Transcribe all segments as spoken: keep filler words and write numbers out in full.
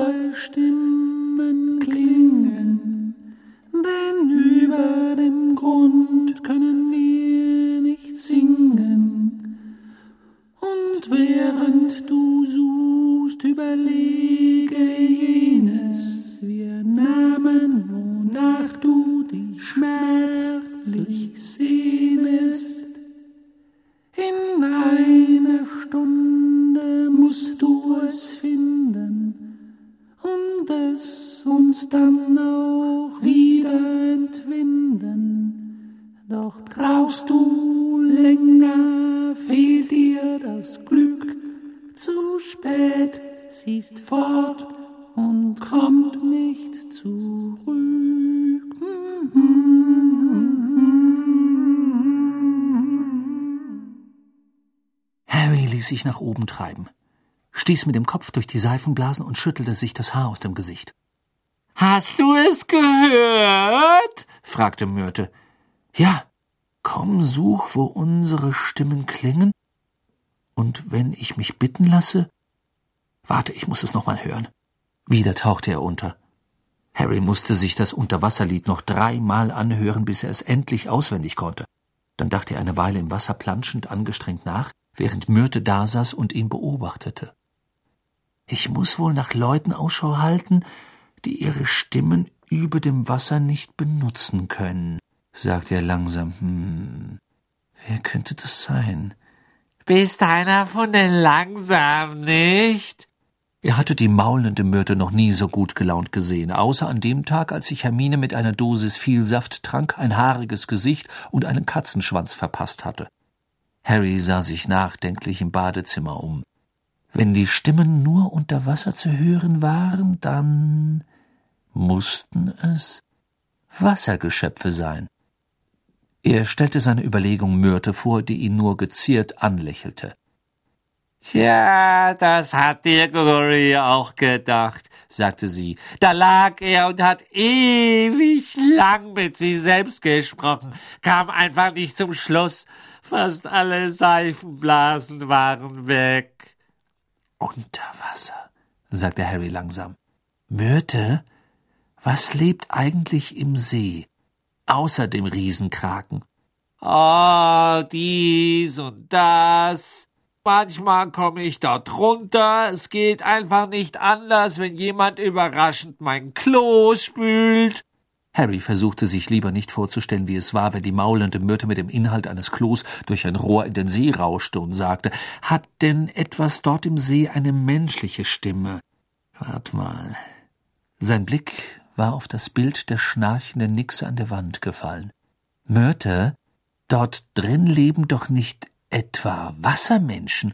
unsere Stimmen klingen, denn über dem Grund können wir nicht singen. Und während du suchst, überlege jenes, wir Namen, wonach du dich schmerzlich sehnest. In einer Stunde musst du es finden und es uns dann auch wieder entwinden. Doch brauchst du länger, fehlt dir das Glück, zu spät, sie ist fort und kommt nicht zurück. Harry ließ sich nach oben treiben, stieß mit dem Kopf durch die Seifenblasen und schüttelte sich das Haar aus dem Gesicht. »Hast du es gehört?« fragte Myrte. »Ja, komm, such, wo unsere Stimmen klingen. Und wenn ich mich bitten lasse? Warte, ich muss es noch mal hören.« Wieder tauchte er unter. Harry musste sich das Unterwasserlied noch dreimal anhören, bis er es endlich auswendig konnte. Dann dachte er eine Weile im Wasser planschend angestrengt nach, während Myrte dasaß und ihn beobachtete. »Ich muss wohl nach Leuten Ausschau halten, die ihre Stimmen über dem Wasser nicht benutzen können«, sagte er langsam. »Hm, wer könnte das sein?« »Bist einer von den Langsamen, nicht?« Er hatte die maulende Myrte noch nie so gut gelaunt gesehen, außer an dem Tag, als sich Hermine mit einer Dosis Vielsafttrank ein haariges Gesicht und einen Katzenschwanz verpasst hatte. Harry sah sich nachdenklich im Badezimmer um. Wenn die Stimmen nur unter Wasser zu hören waren, dann mussten es Wassergeschöpfe sein. Er stellte seine Überlegung Myrte vor, die ihn nur geziert anlächelte. »Tja, das hat Diggory auch gedacht«, sagte sie. »Da lag er und hat ewig lang mit sich selbst gesprochen, kam einfach nicht zum Schluss. Fast alle Seifenblasen waren weg.« »Unter Wasser«, sagte Harry langsam. »Myrte, was lebt eigentlich im See, außer dem Riesenkraken?« »Oh, dies und das. Manchmal komme ich dort runter. Es geht einfach nicht anders, wenn jemand überraschend mein Klo spült.« Harry versuchte sich lieber nicht vorzustellen, wie es war, wenn die maulende Myrte mit dem Inhalt eines Klos durch ein Rohr in den See rauschte und sagte, »Hat denn etwas dort im See eine menschliche Stimme?« Wart mal. Sein Blick war auf das Bild der schnarchenden Nixe an der Wand gefallen. »Myrte, dort drin leben doch nicht etwa Wassermenschen?«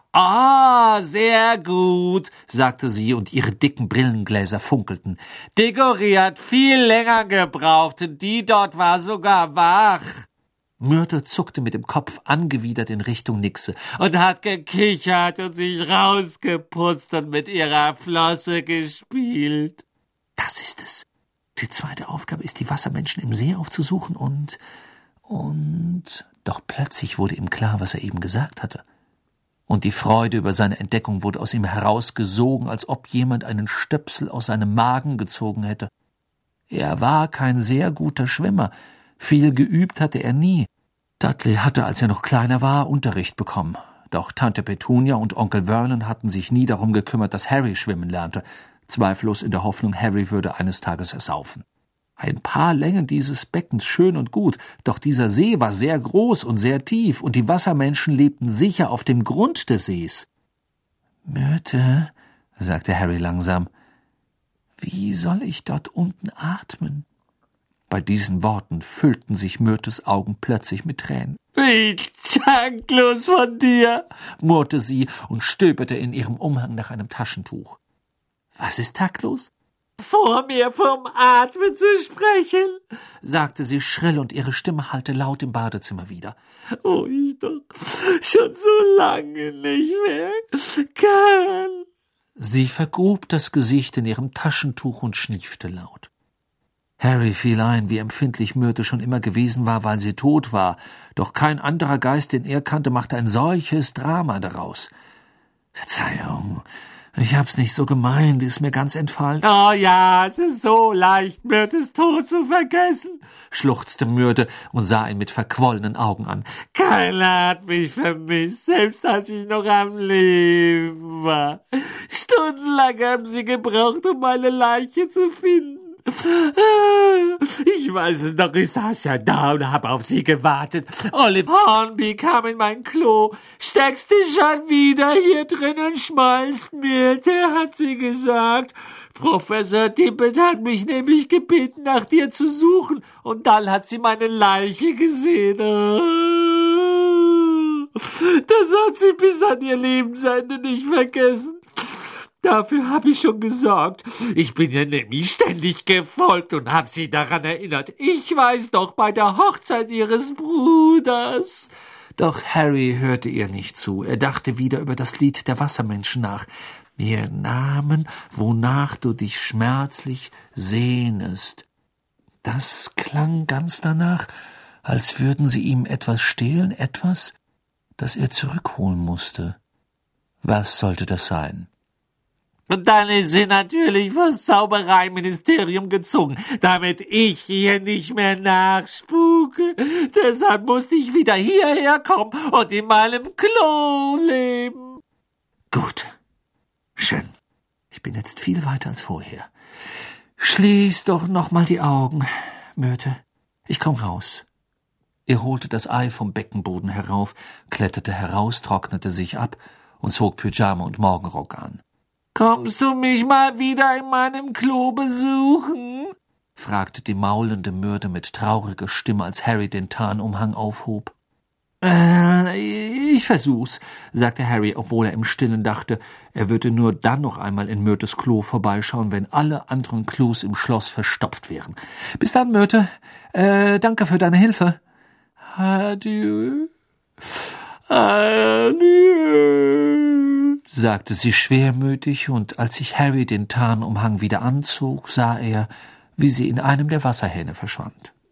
»Ah, sehr gut«, sagte sie, und ihre dicken Brillengläser funkelten. »Diggory hat viel länger gebraucht, und die dort war sogar wach.« Myrte zuckte mit dem Kopf angewidert in Richtung Nixe und hat gekichert und sich rausgeputzt und mit ihrer Flosse gespielt. »Das ist es. Die zweite Aufgabe ist, die Wassermenschen im See aufzusuchen und... und...« Doch plötzlich wurde ihm klar, was er eben gesagt hatte. Und die Freude über seine Entdeckung wurde aus ihm herausgesogen, als ob jemand einen Stöpsel aus seinem Magen gezogen hätte. Er war kein sehr guter Schwimmer. Viel geübt hatte er nie. Dudley hatte, als er noch kleiner war, Unterricht bekommen. Doch Tante Petunia und Onkel Vernon hatten sich nie darum gekümmert, dass Harry schwimmen lernte, zweifellos in der Hoffnung, Harry würde eines Tages ersaufen. Ein paar Längen dieses Beckens schön und gut, doch dieser See war sehr groß und sehr tief, und die Wassermenschen lebten sicher auf dem Grund des Sees. »Myrte«, sagte Harry langsam, »wie soll ich dort unten atmen?« Bei diesen Worten füllten sich Myrtes Augen plötzlich mit Tränen. »Wie taktlos von dir«, murrte sie und stöberte in ihrem Umhang nach einem Taschentuch. »Was ist taktlos?« »Vor mir vom Atmen zu sprechen«, sagte sie schrill, und ihre Stimme hallte laut im Badezimmer wieder. »Oh, ich doch schon so lange nicht mehr kann.« Sie vergrub das Gesicht in ihrem Taschentuch und schniefte laut. Harry fiel ein, wie empfindlich Myrte schon immer gewesen war, weil sie tot war, doch kein anderer Geist, den er kannte, machte ein solches Drama daraus. »Verzeihung«, Ich hab's nicht so gemeint, ist mir ganz entfallen. Oh ja, es ist so leicht, Myrtes Tod zu vergessen, schluchzte Myrte und sah ihn mit verquollenen Augen an. Keiner hat mich vermisst, selbst als ich noch am Leben war. Stundenlang haben sie gebraucht, um meine Leiche zu finden. Ich weiß es noch, ich saß ja da und hab auf sie gewartet. Olive Hornby kam in mein Klo. Steckst du schon wieder hier drin und schmalst, Myrte, hat sie gesagt. Professor Tippett hat mich nämlich gebeten, nach dir zu suchen. Und dann hat sie meine Leiche gesehen. Das hat sie bis an ihr Lebensende nicht vergessen. Dafür habe ich schon gesorgt. Ich bin ihr nämlich ständig gefolgt und habe sie daran erinnert. Ich weiß doch, bei der Hochzeit ihres Bruders. Doch Harry hörte ihr nicht zu. Er dachte wieder über das Lied der Wassermenschen nach. Wir Namen, wonach du dich schmerzlich sehnest. Das klang ganz danach, als würden sie ihm etwas stehlen, etwas, das er zurückholen musste. Was sollte das sein? Und dann ist sie natürlich vors Zaubereiministerium gezogen, damit ich hier nicht mehr nachspuke. Deshalb musste ich wieder hierher kommen und in meinem Klo leben. Gut. Schön. Ich bin jetzt viel weiter als vorher. Schließ doch noch mal die Augen, Myrte. Ich komm raus. Er holte das Ei vom Beckenboden herauf, kletterte heraus, trocknete sich ab und zog Pyjama und Morgenrock an. »Kommst du mich mal wieder in meinem Klo besuchen?« fragte die maulende Myrte mit trauriger Stimme, als Harry den Tarnumhang aufhob. »Äh, ich versuch's«, sagte Harry, obwohl er im Stillen dachte, er würde nur dann noch einmal in Myrtes Klo vorbeischauen, wenn alle anderen Klos im Schloss verstopft wären. »Bis dann, Myrte. Äh, danke für deine Hilfe.« »Adieu. Adieu«, sagte sie schwermütig, und als sich Harry den Tarnumhang wieder anzog, sah er, wie sie in einem der Wasserhähne verschwand.